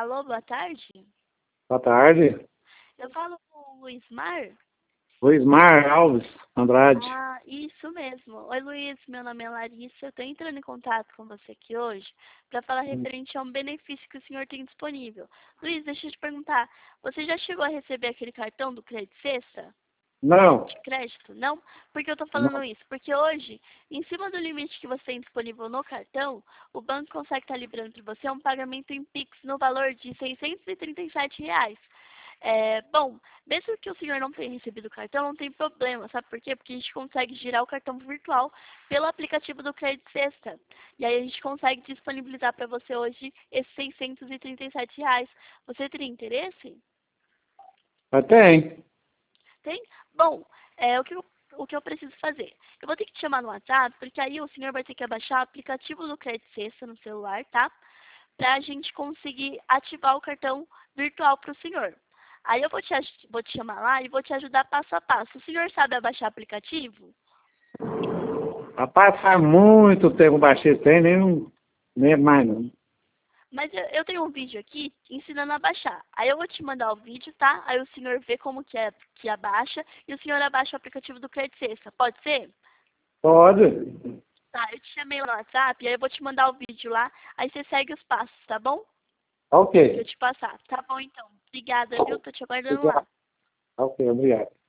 Alô, boa tarde. Boa tarde. Eu falo com o Luiz Mar? Luizmar Alves Andrade. Ah, isso mesmo. Oi, Luiz, meu nome é Larissa. Eu estou entrando em contato com você aqui hoje para falar referente a um benefício que o senhor tem disponível. Luiz, deixa eu te perguntar, você já chegou a receber aquele cartão do Crédito Sexta? Não, De crédito? Não? Por que eu estou falando não. isso? Porque hoje, em cima do limite que você tem disponível no cartão, o banco consegue estar liberando para você um pagamento em Pix no valor de R$ 637. Bom, mesmo que o senhor não tenha recebido o cartão, não tem problema, sabe por quê? Porque a gente consegue girar o cartão virtual pelo aplicativo do Crédito Sexta. E aí a gente consegue disponibilizar para você hoje esses R$ 637. Você teria interesse? Mas tem. Tem? Bom, o que eu preciso fazer? Eu vou ter que te chamar no WhatsApp, porque aí o senhor vai ter que abaixar o aplicativo do Crédito Sexta no celular, tá? Pra gente conseguir ativar o cartão virtual pro senhor. Aí eu vou te chamar lá e vou te ajudar passo a passo. O senhor sabe abaixar o aplicativo? Rapaz, faz muito tempo baixei tem, nem lembro mais não. Mas eu tenho um vídeo aqui ensinando a baixar. Aí eu vou te mandar o vídeo, tá? Aí o senhor vê como que é que abaixa e o senhor abaixa o aplicativo do Crédito Sexta. Pode ser? Pode. Tá, eu te chamei lá no WhatsApp, aí eu vou te mandar o vídeo lá, aí você segue os passos, tá bom? Ok. Que eu te passar. Tá bom então. Obrigada, viu? Tô te aguardando lá. Obrigado. Ok, obrigado.